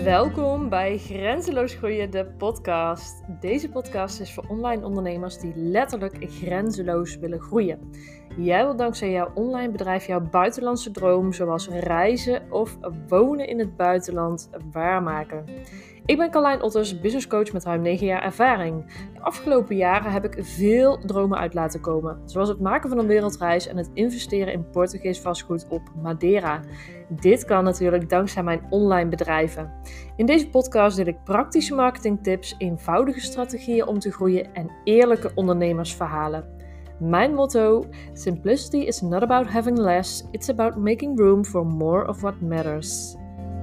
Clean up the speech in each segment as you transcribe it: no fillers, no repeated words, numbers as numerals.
Welkom bij Grenzeloos Groeien, de podcast. Deze podcast is voor online ondernemers die letterlijk grenzeloos willen groeien. Jij wilt dankzij jouw online bedrijf jouw buitenlandse droom, zoals reizen of wonen in het buitenland, waarmaken. Ik ben Carlijn Otters, businesscoach met ruim 9 jaar ervaring. De afgelopen jaren heb ik veel dromen uit laten komen, zoals het maken van een wereldreis en het investeren in Portugees vastgoed op Madeira. Dit kan natuurlijk dankzij mijn online bedrijven. In deze podcast deel ik praktische marketingtips, eenvoudige strategieën om te groeien en eerlijke ondernemersverhalen. Mijn motto: Simplicity is not about having less, it's about making room for more of what matters.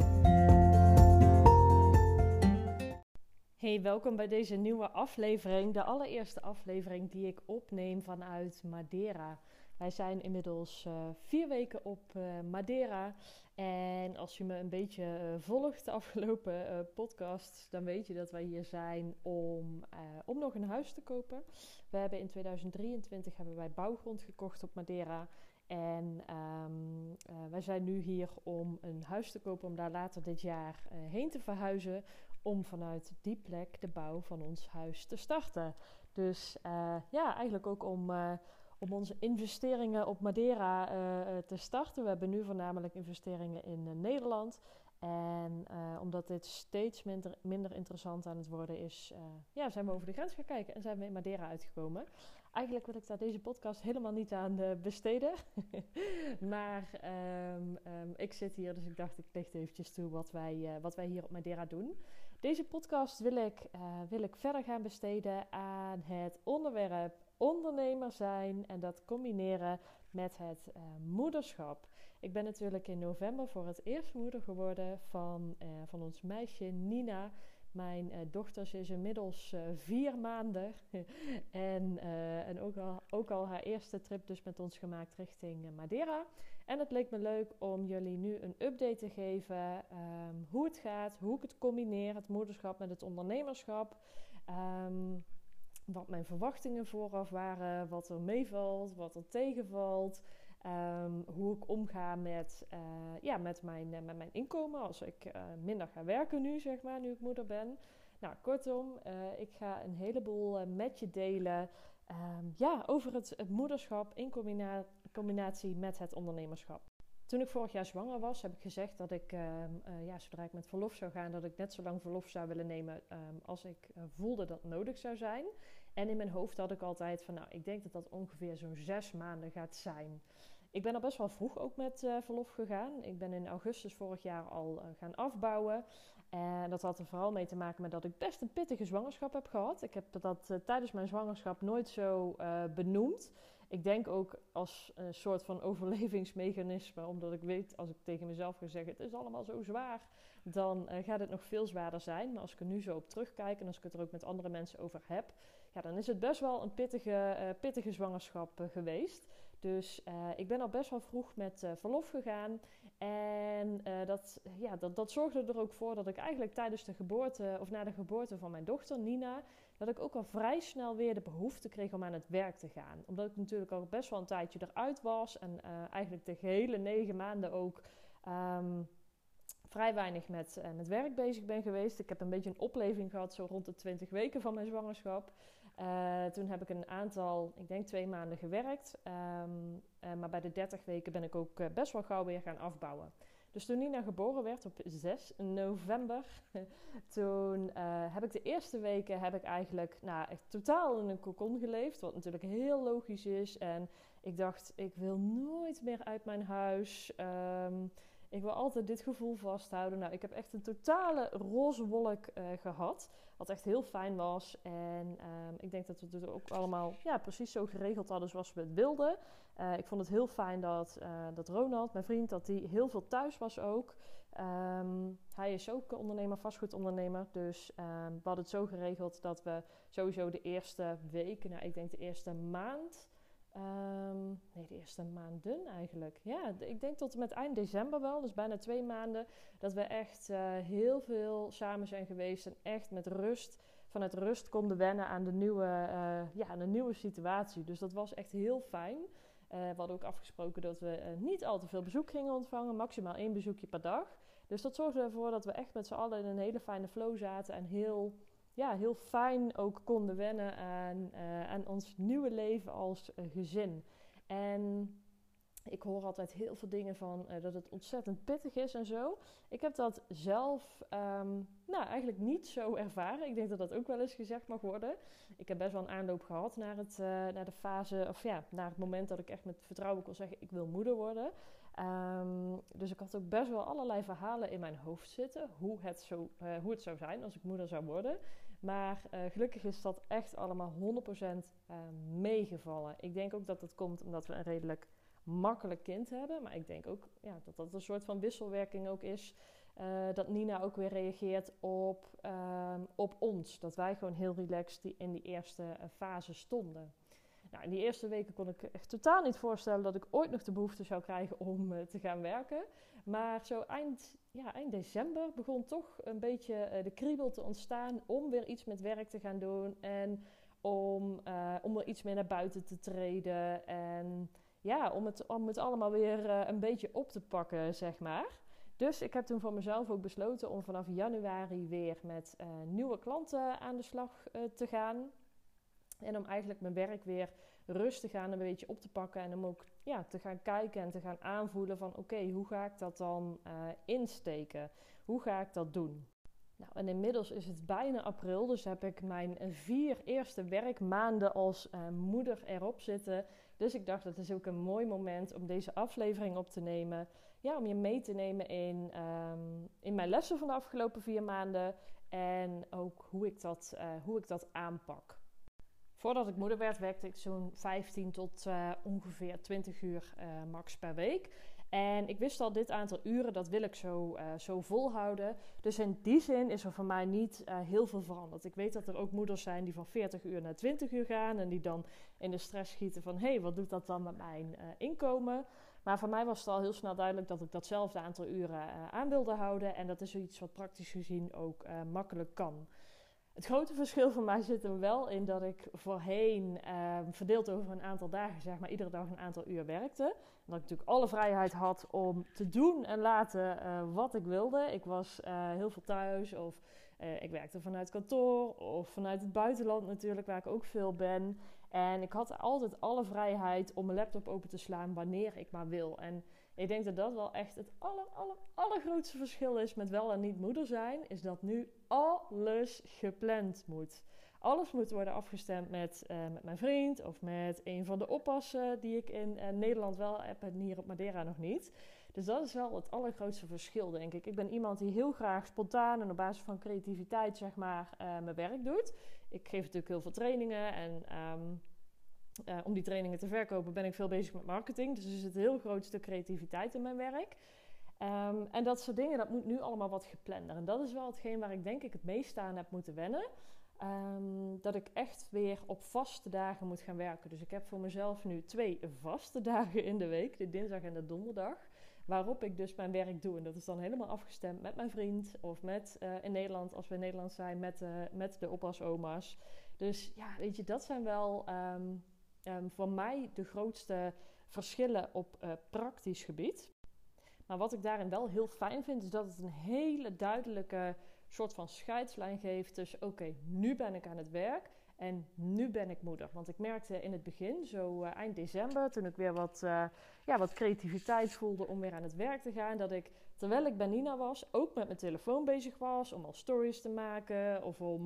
Hey, welkom bij deze nieuwe aflevering. De allereerste aflevering die ik opneem vanuit Madeira. Wij zijn inmiddels 4 weken op Madeira. En als je me een beetje volgt de afgelopen podcast, dan weet je dat wij hier zijn om nog een huis te kopen. We hebben in 2023 bouwgrond gekocht op Madeira. En wij zijn nu hier om een huis te kopen, om daar later dit jaar heen te verhuizen. Om vanuit die plek de bouw van ons huis te starten. Dus eigenlijk ook om onze investeringen op Madeira te starten. We hebben nu voornamelijk investeringen in Nederland. En omdat dit steeds minder interessant aan het worden is, zijn we over de grens gaan kijken en zijn we in Madeira uitgekomen. Eigenlijk wil ik daar deze podcast helemaal niet aan besteden. Maar ik zit hier, dus ik dacht ik licht eventjes toe wat wij hier op Madeira doen. Deze podcast wil ik verder gaan besteden aan het onderwerp ondernemer zijn en dat combineren met het moederschap. Ik ben natuurlijk in november voor het eerst moeder geworden van ons meisje Nina. Mijn dochter is inmiddels 4 maanden en ook al haar eerste trip dus met ons gemaakt richting Madeira. En het leek me leuk om jullie nu een update te geven hoe het gaat, hoe ik het combineer, het moederschap met het ondernemerschap. Wat mijn verwachtingen vooraf waren, wat er meevalt, wat er tegenvalt. Hoe ik omga met mijn inkomen als ik minder ga werken nu, zeg maar, nu ik moeder ben. Nou, kortom, ik ga een heleboel met je delen over het moederschap in combinatie met het ondernemerschap. Toen ik vorig jaar zwanger was, heb ik gezegd dat ik, zodra ik met verlof zou gaan, dat ik net zo lang verlof zou willen nemen als ik voelde dat nodig zou zijn. En in mijn hoofd had ik altijd van, ik denk dat dat ongeveer zo'n 6 maanden gaat zijn. Ik ben al best wel vroeg ook met verlof gegaan. Ik ben in augustus vorig jaar al gaan afbouwen. En dat had er vooral mee te maken met dat ik best een pittige zwangerschap heb gehad. Ik heb dat tijdens mijn zwangerschap nooit zo benoemd. Ik denk ook als een soort van overlevingsmechanisme, omdat ik weet, als ik tegen mezelf ga zeggen, het is allemaal zo zwaar, dan gaat het nog veel zwaarder zijn. Maar als ik er nu zo op terugkijk en als ik het er ook met andere mensen over heb, dan is het best wel een pittige zwangerschap geweest. Dus ik ben al best wel vroeg met verlof gegaan. En dat zorgde er ook voor dat ik eigenlijk tijdens de geboorte, of na de geboorte van mijn dochter Nina, dat ik ook al vrij snel weer de behoefte kreeg om aan het werk te gaan. Omdat ik natuurlijk al best wel een tijdje eruit was. En eigenlijk de gehele 9 maanden ook vrij weinig met werk bezig ben geweest. Ik heb een beetje een opleving gehad zo rond de 20 weken van mijn zwangerschap. Toen heb ik een aantal, ik denk 2 maanden gewerkt. Maar bij de 30 weken ben ik ook best wel gauw weer gaan afbouwen. Dus toen Nina geboren werd op 6 november, toen heb ik de eerste weken eigenlijk echt totaal in een cocon geleefd. Wat natuurlijk heel logisch is. En ik dacht, ik wil nooit meer uit mijn huis. Ik wil altijd dit gevoel vasthouden. Nou, ik heb echt een totale roze wolk gehad. Wat echt heel fijn was. En ik denk dat we het ook allemaal precies zo geregeld hadden zoals we het wilden. Ik vond het heel fijn dat Ronald, mijn vriend, dat hij heel veel thuis was ook. Hij is ook ondernemer, vastgoedondernemer. Dus we hadden het zo geregeld dat we sowieso de eerste weken, ik denk de eerste maand... de eerste maanden eigenlijk. Ja, ik denk tot en met eind december wel, dus bijna 2 maanden, dat we echt heel veel samen zijn geweest en echt vanuit rust konden wennen aan de nieuwe situatie. Dus dat was echt heel fijn. We hadden ook afgesproken dat we niet al te veel bezoek gingen ontvangen, maximaal 1 bezoekje per dag. Dus dat zorgde ervoor dat we echt met z'n allen in een hele fijne flow zaten. En heel fijn ook konden wennen aan ons nieuwe leven als gezin. En ik hoor altijd heel veel dingen van dat het ontzettend pittig is en zo. Ik heb dat zelf eigenlijk niet zo ervaren. Ik denk dat dat ook wel eens gezegd mag worden. Ik heb best wel een aanloop gehad naar de fase, naar het moment dat ik echt met vertrouwen kon zeggen, ik wil moeder worden. Dus ik had ook best wel allerlei verhalen in mijn hoofd zitten, hoe het zou zijn als ik moeder zou worden. Maar gelukkig is dat echt allemaal 100% meegevallen. Ik denk ook dat het komt omdat we een redelijk makkelijk kind hebben. Maar ik denk ook dat dat een soort van wisselwerking ook is. Dat Nina ook weer reageert op ons. Dat wij gewoon heel relaxed in die eerste fase stonden. Nou, in die eerste weken kon ik echt totaal niet voorstellen dat ik ooit nog de behoefte zou krijgen om te gaan werken. Maar zo eind december begon toch een beetje de kriebel te ontstaan om weer iets met werk te gaan doen. En om er iets meer naar buiten te treden. En om het allemaal weer een beetje op te pakken, zeg maar. Dus ik heb toen voor mezelf ook besloten om vanaf januari weer met nieuwe klanten aan de slag te gaan. En om eigenlijk mijn werk weer rustig aan een beetje op te pakken. En om ook te gaan kijken en te gaan aanvoelen van oké, hoe ga ik dat dan insteken? Hoe ga ik dat doen? Nou, en inmiddels is het bijna april, dus heb ik mijn 4 eerste werkmaanden als moeder erop zitten. Dus ik dacht, dat is ook een mooi moment om deze aflevering op te nemen. Ja, om je mee te nemen in mijn lessen van de afgelopen 4 maanden. En ook hoe ik dat aanpak. Voordat ik moeder werd, werkte ik zo'n 15 tot ongeveer 20 uur max per week. En ik wist al, dit aantal uren, dat wil ik zo volhouden. Dus in die zin is er voor mij niet heel veel veranderd. Ik weet dat er ook moeders zijn die van 40 uur naar 20 uur gaan. En die dan in de stress schieten van, hé, wat doet dat dan met mijn inkomen? Maar voor mij was het al heel snel duidelijk dat ik datzelfde aantal uren aan wilde houden. En dat is iets wat praktisch gezien ook makkelijk kan. Het grote verschil voor mij zit er wel in dat ik voorheen verdeeld over een aantal dagen, zeg maar, iedere dag een aantal uur werkte. En dat ik natuurlijk alle vrijheid had om te doen en laten wat ik wilde. Ik was heel veel thuis of ik werkte vanuit kantoor of vanuit het buitenland natuurlijk, waar ik ook veel ben. En ik had altijd alle vrijheid om mijn laptop open te slaan wanneer ik maar wil. En ik denk dat dat wel echt het allergrootste verschil is met wel en niet moeder zijn. Is dat nu alles gepland moet. Alles moet worden afgestemd met mijn vriend of met een van de oppassen die ik in Nederland wel heb en hier op Madeira nog niet. Dus dat is wel het allergrootste verschil, denk ik. Ik ben iemand die heel graag spontaan en op basis van creativiteit, zeg maar, mijn werk doet. Ik geef natuurlijk heel veel trainingen en om die trainingen te verkopen ben ik veel bezig met marketing. Dus er zit een heel groot stuk creativiteit in mijn werk. En dat soort dingen, dat moet nu allemaal wat geplander. En dat is wel hetgeen waar ik denk ik het meest aan heb moeten wennen. Dat ik echt weer op vaste dagen moet gaan werken. Dus ik heb voor mezelf nu 2 vaste dagen in de week. De dinsdag en de donderdag. Waarop ik dus mijn werk doe. En dat is dan helemaal afgestemd met mijn vriend. Of met in Nederland, als we in Nederland zijn, met de oppasoma's. Dus ja, weet je, dat zijn wel voor mij de grootste verschillen op praktisch gebied. Maar wat ik daarin wel heel fijn vind, is dat het een hele duidelijke soort van scheidslijn geeft tussen oké, nu ben ik aan het werk en nu ben ik moeder. Want ik merkte in het begin, zo eind december, toen ik weer wat creativiteit voelde om weer aan het werk te gaan, dat ik, terwijl ik bij Nina was, ook met mijn telefoon bezig was om al stories te maken of om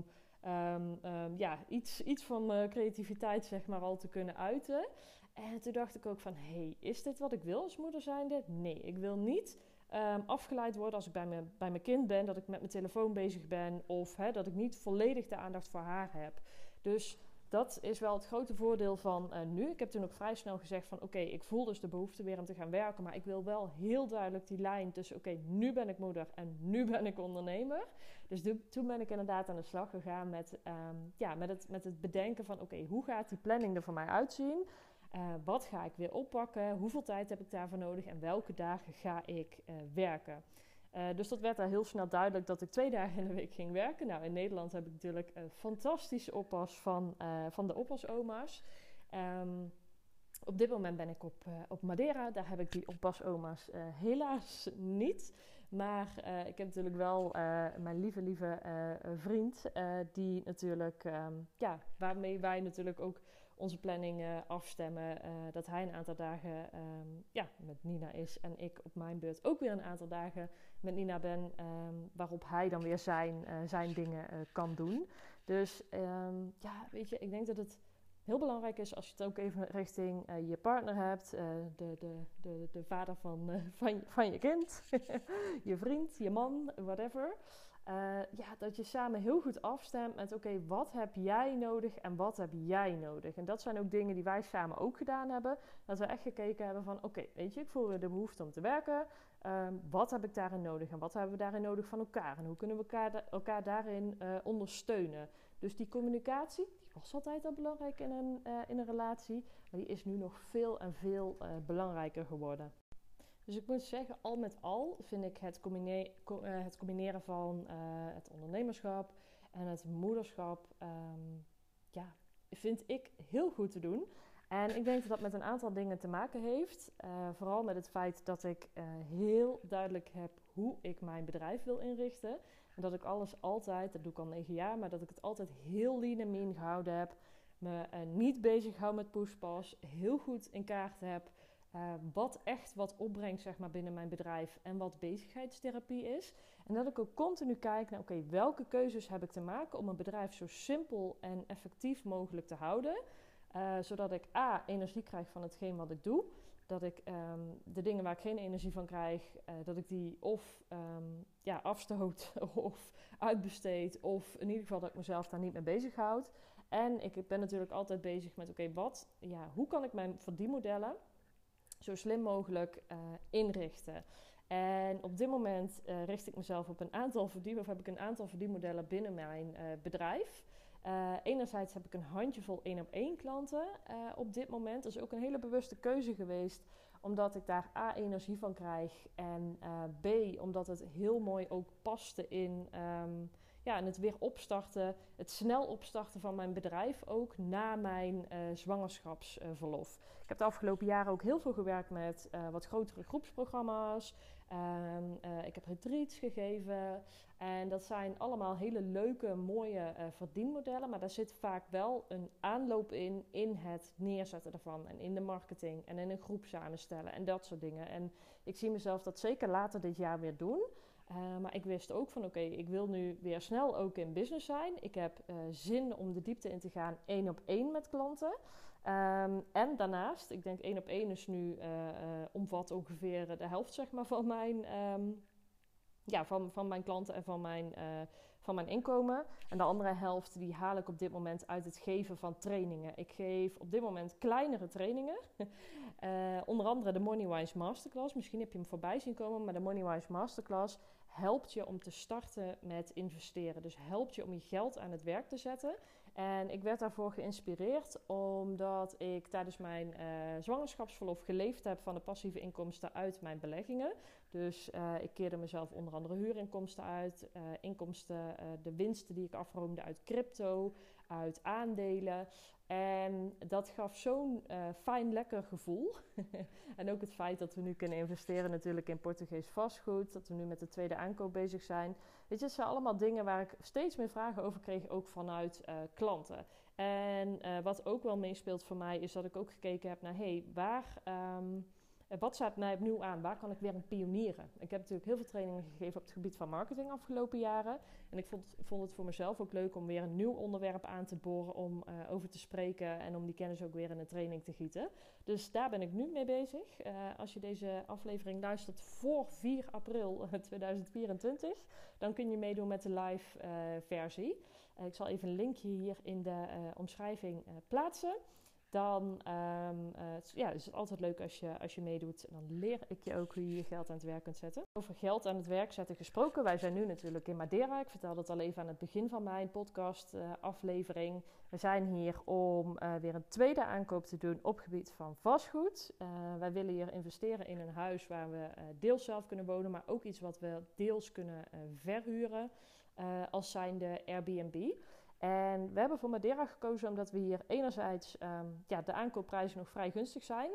iets van creativiteit, zeg maar, al te kunnen uiten. En toen dacht ik ook van, is dit wat ik wil als moeder zijnde? Nee, ik wil niet afgeleid worden als ik bij mijn kind ben, dat ik met mijn telefoon bezig ben of dat ik niet volledig de aandacht voor haar heb. Dus dat is wel het grote voordeel van nu. Ik heb toen ook vrij snel gezegd van oké, ik voel dus de behoefte weer om te gaan werken, maar ik wil wel heel duidelijk die lijn tussen oké, nu ben ik moeder en nu ben ik ondernemer. Dus toen ben ik inderdaad aan de slag gegaan met het bedenken van oké, hoe gaat die planning er voor mij uitzien? Wat ga ik weer oppakken? Hoeveel tijd heb ik daarvoor nodig? En welke dagen ga ik werken? Dus dat werd daar heel snel duidelijk dat ik 2 dagen in de week ging werken. Nou, in Nederland heb ik natuurlijk een fantastische oppas van de oppasoma's. Op dit moment ben ik op Madeira. Daar heb ik die oppasoma's helaas niet. Maar ik heb natuurlijk wel mijn lieve vriend, die natuurlijk, waarmee wij natuurlijk ook onze planning afstemmen. Dat hij een aantal dagen met Nina is en ik op mijn beurt ook weer een aantal dagen met Nina ben. Waarop hij dan weer zijn dingen kan doen. Dus weet je, ik denk dat het heel belangrijk is als je het ook even richting je partner hebt. De vader van je kind. Je vriend, je man, whatever. Dat je samen heel goed afstemt met oké, wat heb jij nodig en wat heb jij nodig? En dat zijn ook dingen die wij samen ook gedaan hebben. Dat we echt gekeken hebben van oké, weet je, ik voel weer de behoefte om te werken. Wat heb ik daarin nodig en wat hebben we daarin nodig van elkaar? En hoe kunnen we elkaar daarin ondersteunen? Dus die communicatie, die was altijd al belangrijk in een relatie. Maar die is nu nog veel en veel belangrijker geworden. Dus ik moet zeggen, al met al vind ik het combineren van het ondernemerschap en het moederschap, vind ik heel goed te doen. En ik denk dat dat met een aantal dingen te maken heeft. Vooral met het feit dat ik heel duidelijk heb hoe ik mijn bedrijf wil inrichten. En dat ik alles altijd, dat doe ik al 9 jaar, maar dat ik het altijd heel lean en mean gehouden heb. Me niet bezig hou met pushpas. Heel goed in kaart heb wat opbrengt zeg maar, binnen mijn bedrijf en wat bezigheidstherapie is. En dat ik ook continu kijk naar welke keuzes heb ik te maken om mijn bedrijf zo simpel en effectief mogelijk te houden. Zodat ik energie krijg van hetgeen wat ik doe. Dat ik de dingen waar ik geen energie van krijg, dat ik die of afstoot of uitbesteed. Of in ieder geval dat ik mezelf daar niet mee bezighoud. En ik ben natuurlijk altijd bezig met hoe kan ik mijn verdienmodellen zo slim mogelijk inrichten. En op dit moment richt ik mezelf op heb ik een aantal verdienmodellen binnen mijn bedrijf. Enerzijds heb ik een handjevol 1-op-1 klanten op dit moment. Dat is ook een hele bewuste keuze geweest. Omdat ik daar energie van krijg. En B, omdat het heel mooi ook paste in het weer opstarten. Het snel opstarten van mijn bedrijf ook na mijn zwangerschapsverlof. Ik heb de afgelopen jaren ook heel veel gewerkt met wat grotere groepsprogramma's. Ik heb retreats gegeven. En dat zijn allemaal hele leuke, mooie verdienmodellen. Maar daar zit vaak wel een aanloop in het neerzetten ervan. En in de marketing en in een groep samenstellen en dat soort dingen. En ik zie mezelf dat zeker later dit jaar weer doen. Maar ik wist ook van ik wil nu weer snel ook in business zijn. Ik heb zin om de diepte in te gaan 1-op-1 met klanten. En daarnaast, ik denk 1-op-1 is nu omvat ongeveer de helft zeg maar, van mijn klanten en van mijn inkomen. En de andere helft die haal ik op dit moment uit het geven van trainingen. Ik geef op dit moment kleinere trainingen. Onder andere de Moneywise Masterclass. Misschien heb je hem voorbij zien komen, maar de Moneywise Masterclass helpt je om te starten met investeren. Dus helpt je om je geld aan het werk te zetten. En ik werd daarvoor geïnspireerd omdat ik tijdens mijn zwangerschapsverlof geleefd heb van de passieve inkomsten uit mijn beleggingen. Dus ik keerde mezelf onder andere huurinkomsten uit, de winsten die ik afroomde uit crypto, uit aandelen. En dat gaf zo'n fijn, lekker gevoel. En ook het feit dat we nu kunnen investeren natuurlijk in Portugees vastgoed. Dat we nu met de tweede aankoop bezig zijn. Weet je, het zijn allemaal dingen waar ik steeds meer vragen over kreeg, ook vanuit klanten. En wat ook wel meespeelt voor mij is dat ik ook gekeken heb naar wat staat mij opnieuw aan? Waar kan ik weer in pionieren? Ik heb natuurlijk heel veel trainingen gegeven op het gebied van marketing afgelopen jaren. En ik vond het voor mezelf ook leuk om weer een nieuw onderwerp aan te boren om over te spreken en om die kennis ook weer in een training te gieten. Dus daar ben ik nu mee bezig. Als je deze aflevering luistert voor 4 april 2024, dan kun je meedoen met de live versie. Ik zal even een linkje hier in de omschrijving plaatsen. Dan is het altijd leuk als je meedoet. En dan leer ik je ook hoe je je geld aan het werk kunt zetten. Over geld aan het werk zetten gesproken. Wij zijn nu natuurlijk in Madeira. Ik vertelde het al even aan het begin van mijn podcast aflevering. We zijn hier om weer een tweede aankoop te doen op gebied van vastgoed. Wij willen hier investeren in een huis waar we deels zelf kunnen wonen. Maar ook iets wat we deels kunnen verhuren als zijnde Airbnb. En we hebben voor Madeira gekozen omdat we hier enerzijds de aankoopprijzen nog vrij gunstig zijn.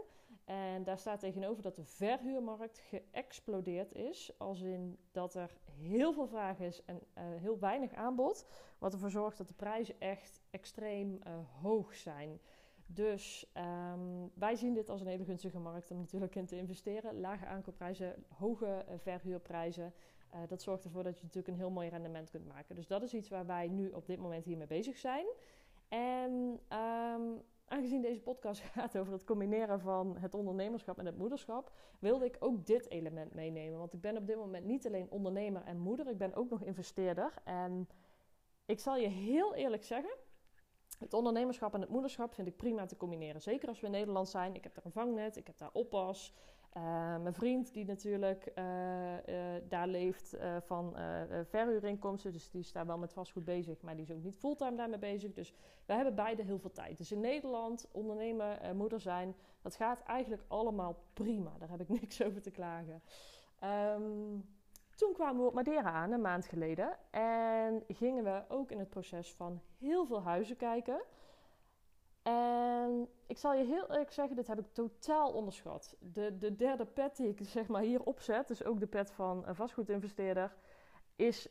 En daar staat tegenover dat de verhuurmarkt geëxplodeerd is. Als in dat er heel veel vraag is en heel weinig aanbod. Wat ervoor zorgt dat de prijzen echt extreem hoog zijn. Dus wij zien dit als een hele gunstige markt om natuurlijk in te investeren. Lage aankoopprijzen, hoge verhuurprijzen. Dat zorgt ervoor dat je natuurlijk een heel mooi rendement kunt maken. Dus dat is iets waar wij nu op dit moment hiermee bezig zijn. En aangezien deze podcast gaat over het combineren van het ondernemerschap en het moederschap, wilde ik ook dit element meenemen. Want ik ben op dit moment niet alleen ondernemer en moeder, ik ben ook nog investeerder. En ik zal je heel eerlijk zeggen, het ondernemerschap en het moederschap vind ik prima te combineren. Zeker als we in Nederland zijn. Ik heb daar een vangnet, ik heb daar oppas. Mijn vriend die natuurlijk daar leeft van verhuurinkomsten. Dus die is daar wel met vastgoed bezig. Maar die is ook niet fulltime daarmee bezig. Dus we hebben beide heel veel tijd. Dus in Nederland ondernemen, moeder zijn. Dat gaat eigenlijk allemaal prima. Daar heb ik niks over te klagen. Toen kwamen we op Madeira aan, een maand geleden. En gingen we ook in het proces van heel veel huizen kijken. En ik zal je heel eerlijk zeggen, dit heb ik totaal onderschat. De derde pet die ik zeg maar hier opzet, dus ook de pet van een vastgoedinvesteerder, is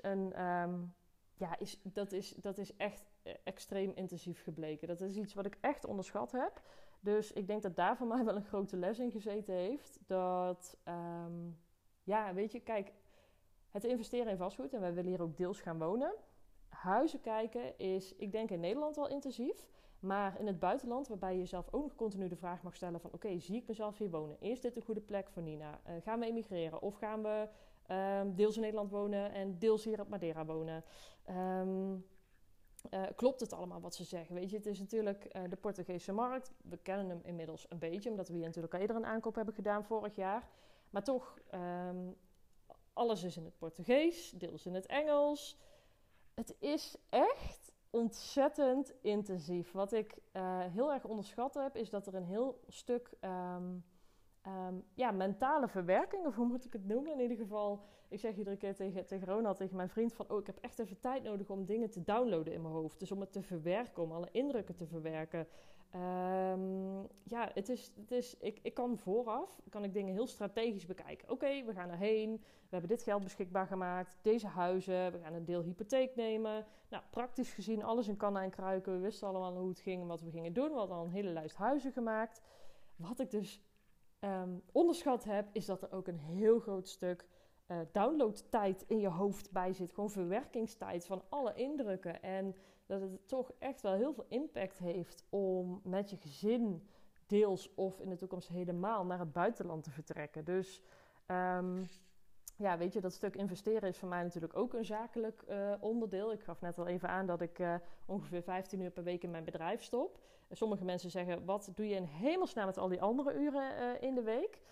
dat is echt extreem intensief gebleken. Dat is iets wat ik echt onderschat heb. Dus ik denk dat daar voor mij wel een grote les in gezeten heeft. Dat, weet je, kijk, het investeren in vastgoed, en wij willen hier ook deels gaan wonen. Huizen kijken is, ik denk in Nederland wel intensief. Maar in het buitenland, waarbij je jezelf ook nog continu de vraag mag stellen van, oké, zie ik mezelf hier wonen? Is dit een goede plek voor Nina? Gaan we emigreren? Of gaan we deels in Nederland wonen en deels hier op Madeira wonen? Klopt het allemaal wat ze zeggen? Weet je, het is natuurlijk de Portugese markt. We kennen hem inmiddels een beetje, omdat we hier natuurlijk al eerder een aankoop hebben gedaan vorig jaar. Maar toch, alles is in het Portugees, deels in het Engels. Het is echt ontzettend intensief. Wat ik heel erg onderschat heb, is dat er een heel stuk mentale verwerking, of hoe moet ik het noemen? In ieder geval, ik zeg iedere keer tegen Ronald, tegen mijn vriend van, ik heb echt even tijd nodig om dingen te downloaden in mijn hoofd. Dus om het te verwerken, om alle indrukken te verwerken. Ik kan vooraf dingen heel strategisch bekijken. Oké, we gaan erheen. We hebben dit geld beschikbaar gemaakt. Deze huizen. We gaan een deel hypotheek nemen. Nou, praktisch gezien alles in kannen en kruiken. We wisten allemaal hoe het ging en wat we gingen doen. We hadden al een hele lijst huizen gemaakt. Wat ik dus onderschat heb, is dat er ook een heel groot stuk downloadtijd in je hoofd bij zit. Gewoon verwerkingstijd van alle indrukken. En dat het toch echt wel heel veel impact heeft om met je gezin deels of in de toekomst helemaal naar het buitenland te vertrekken. Dus weet je, dat stuk investeren is voor mij natuurlijk ook een zakelijk onderdeel. Ik gaf net al even aan dat ik ongeveer 15 uur per week in mijn bedrijf stop. Sommige mensen zeggen, wat doe je in hemelsnaam met al die andere uren in de week?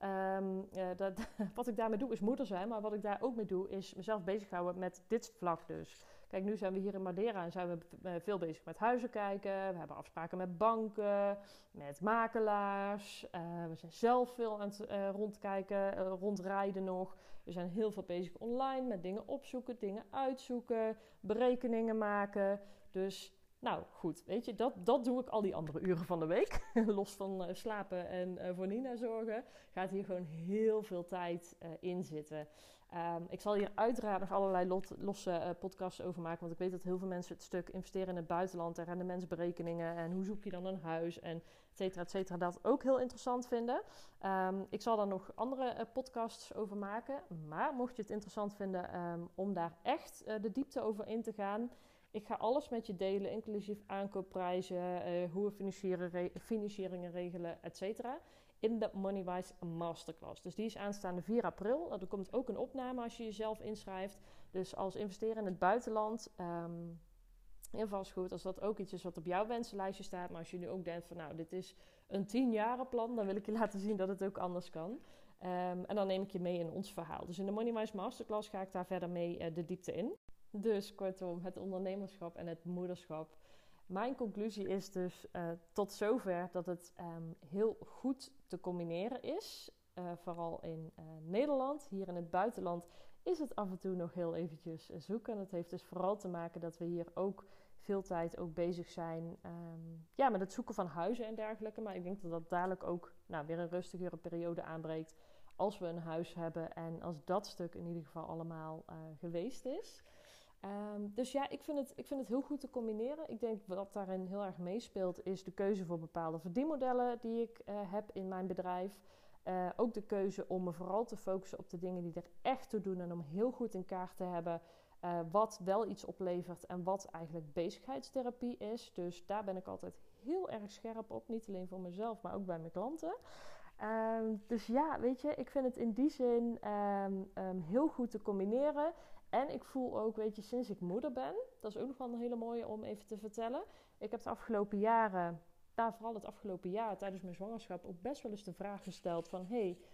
Wat ik daarmee doe is moeder zijn, maar wat ik daar ook mee doe is mezelf bezighouden met dit vlak dus. Kijk, nu zijn we hier in Madeira en zijn we veel bezig met huizen kijken. We hebben afspraken met banken, met makelaars. We zijn zelf veel aan het rondkijken, rondrijden nog. We zijn heel veel bezig online met dingen opzoeken, dingen uitzoeken, berekeningen maken. Dus, nou goed, weet je, dat doe ik al die andere uren van de week. Los van slapen en voor Nina zorgen, gaat hier gewoon heel veel tijd in zitten. Ik zal hier uiteraard nog allerlei losse podcasts over maken. Want ik weet dat heel veel mensen het stuk investeren in het buitenland en rendementsberekeningen en hoe zoek je dan een huis en et cetera, dat ook heel interessant vinden. Ik zal daar nog andere podcasts over maken. Maar mocht je het interessant vinden om daar echt de diepte over in te gaan, ik ga alles met je delen, inclusief aankoopprijzen, hoe we financieringen regelen, et cetera, in de Moneywise Masterclass. Dus die is aanstaande 4 april. Er komt ook een opname als je jezelf inschrijft. Dus als investeren in het buitenland, in vastgoed, als dat ook iets is wat op jouw wensenlijstje staat, maar als je nu ook denkt van, nou, dit is een 10-jarenplan, dan wil ik je laten zien dat het ook anders kan. En dan neem ik je mee in ons verhaal. Dus in de Moneywise Masterclass ga ik daar verder mee de diepte in. Dus kortom, het ondernemerschap en het moederschap. Mijn conclusie is dus tot zover dat het heel goed te combineren is. Vooral in Nederland. Hier in het buitenland is het af en toe nog heel eventjes zoeken. En dat heeft dus vooral te maken dat we hier ook veel tijd ook bezig zijn met het zoeken van huizen en dergelijke. Maar ik denk dat dat dadelijk ook weer een rustigere periode aanbreekt als we een huis hebben en als dat stuk in ieder geval allemaal geweest is. Dus ja, ik vind het heel goed te combineren. Ik denk wat daarin heel erg meespeelt is de keuze voor bepaalde verdienmodellen die ik heb in mijn bedrijf. Ook de keuze om me vooral te focussen op de dingen die er echt toe doen en om heel goed in kaart te hebben wat wel iets oplevert en wat eigenlijk bezigheidstherapie is. Dus daar ben ik altijd heel erg scherp op, niet alleen voor mezelf, maar ook bij mijn klanten. Dus ja, weet je, ik vind het in die zin heel goed te combineren. En ik voel ook, weet je, sinds ik moeder ben, dat is ook nog wel een hele mooie om even te vertellen. Ik heb de afgelopen jaren, vooral het afgelopen jaar tijdens mijn zwangerschap, ook best wel eens de vraag gesteld van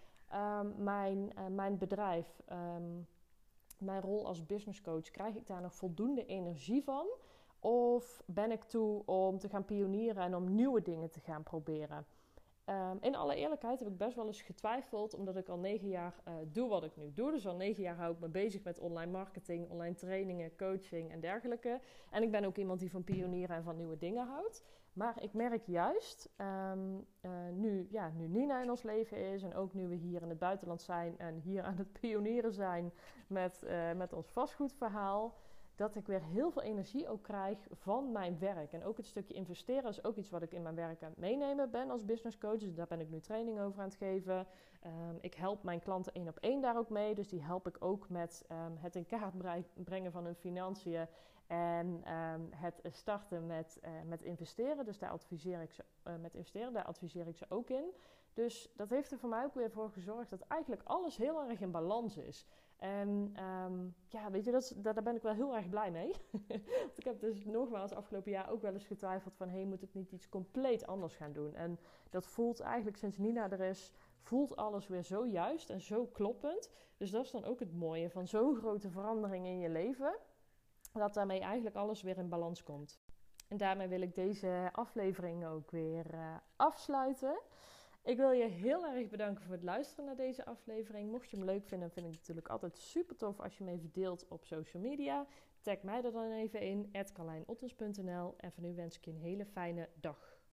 mijn bedrijf, mijn rol als business coach, krijg ik daar nog voldoende energie van? Of ben ik toe om te gaan pionieren en om nieuwe dingen te gaan proberen? In alle eerlijkheid heb ik best wel eens getwijfeld, omdat ik al 9 jaar doe wat ik nu doe. Dus al 9 jaar hou ik me bezig met online marketing, online trainingen, coaching en dergelijke. En ik ben ook iemand die van pionieren en van nieuwe dingen houdt. Maar ik merk juist, nu Nina in ons leven is en ook nu we hier in het buitenland zijn en hier aan het pionieren zijn met ons vastgoedverhaal, dat ik weer heel veel energie ook krijg van mijn werk. En ook het stukje investeren is ook iets wat ik in mijn werk aan het meenemen ben als business coach. Dus daar ben ik nu training over aan het geven. Ik help mijn klanten 1-op-1 daar ook mee. Dus die help ik ook met het in kaart brengen van hun financiën. En het starten met investeren. Dus daar adviseer ik ze ook in. Dus dat heeft er voor mij ook weer voor gezorgd dat eigenlijk alles heel erg in balans is. En weet je, daar ben ik wel heel erg blij mee. Want ik heb dus nogmaals afgelopen jaar ook wel eens getwijfeld van moet ik niet iets compleet anders gaan doen? En dat voelt eigenlijk sinds Nina er is, voelt alles weer zo juist en zo kloppend. Dus dat is dan ook het mooie van zo'n grote verandering in je leven. Dat daarmee eigenlijk alles weer in balans komt. En daarmee wil ik deze aflevering ook weer afsluiten. Ik wil je heel erg bedanken voor het luisteren naar deze aflevering. Mocht je hem leuk vinden, vind ik het natuurlijk altijd super tof als je me even deelt op social media. Tag mij er dan even in, @carlijnottens.nl. En voor nu wens ik je een hele fijne dag.